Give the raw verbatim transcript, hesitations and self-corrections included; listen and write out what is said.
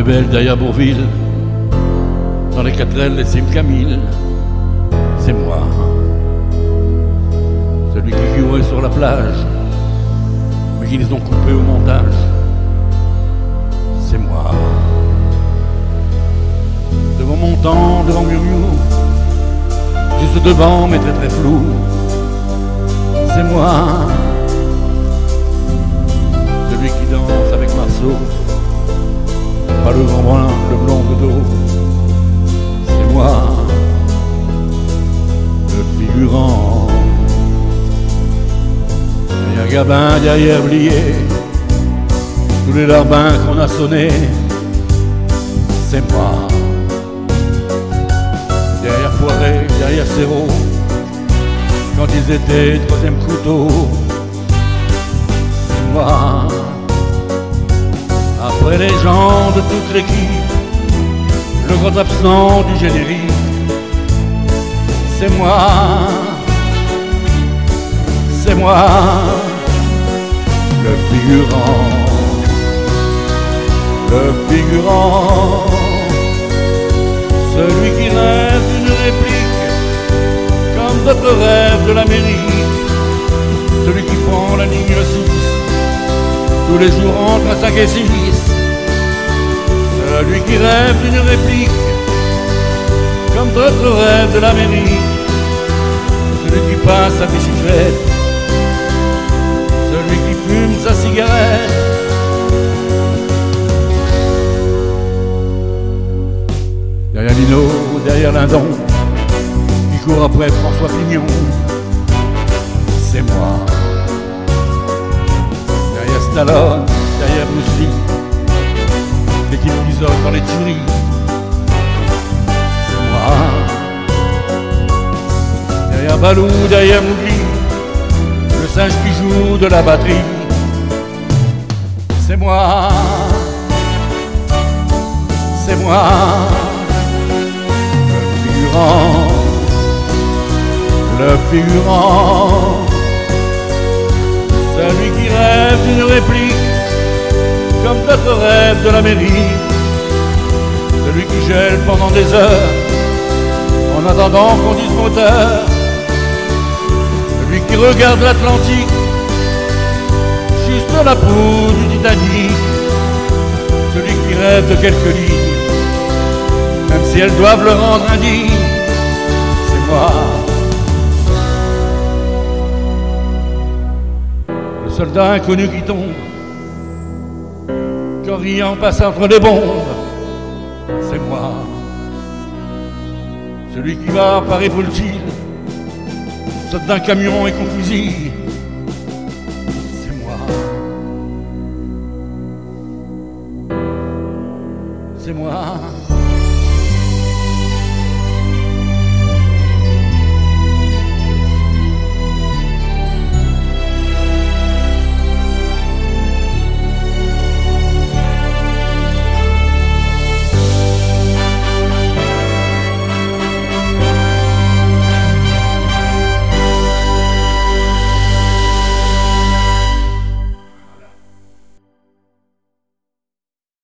rebelle derrière Bourville, dans les quatrelles et Sim Camille, c'est moi. Celui qui courait sur la plage, mais qui les ont coupés au montage, c'est moi. Devant mon temps, devant Murmure, juste devant mais très très flou, c'est moi. Celui qui danse avec Marceau, pas le grand brun, le blond de dos, c'est moi. Le figurant, derrière Gabin, derrière Blier, tous les larbins qu'on a sonnés, c'est moi. Derrière Poiret, derrière Serrault, quand ils étaient troisième couteau, c'est moi. Après les gens de toute l'équipe, le grand absent du générique, c'est moi. C'est moi, le figurant, le figurant, celui qui rêve d'une réplique comme d'autres rêvent de l'Amérique, celui qui prend la ligne six, tous les jours entre cinq et six, celui qui rêve d'une réplique comme d'autres rêvent de l'Amérique, celui qui passe sa bicyclette, celui qui fume sa cigarette, derrière Lino, derrière Lindon, qui court après François Pignon, c'est moi. Derrière Stallone, derrière Bruce Lee, l'équipe qui sort dans les tueries, c'est moi. Derrière Balou, derrière Mowgli, le singe qui joue de la batterie, c'est moi. C'est moi. Le figurant, celui qui rêve d'une réplique comme d'autres rêvent de l'Amérique, celui qui gèle pendant des heures en attendant qu'on dise moteur, celui qui regarde l'Atlantique juste la proue du Titanic, celui qui rêve de quelques lignes même si elles doivent le rendre indigne, c'est moi. Le soldat inconnu qui tombe, qu'en riant passe entre les bombes, c'est moi. Celui qui va par épauletille, saute d'un camion et qu'on fusille, c'est moi. C'est moi.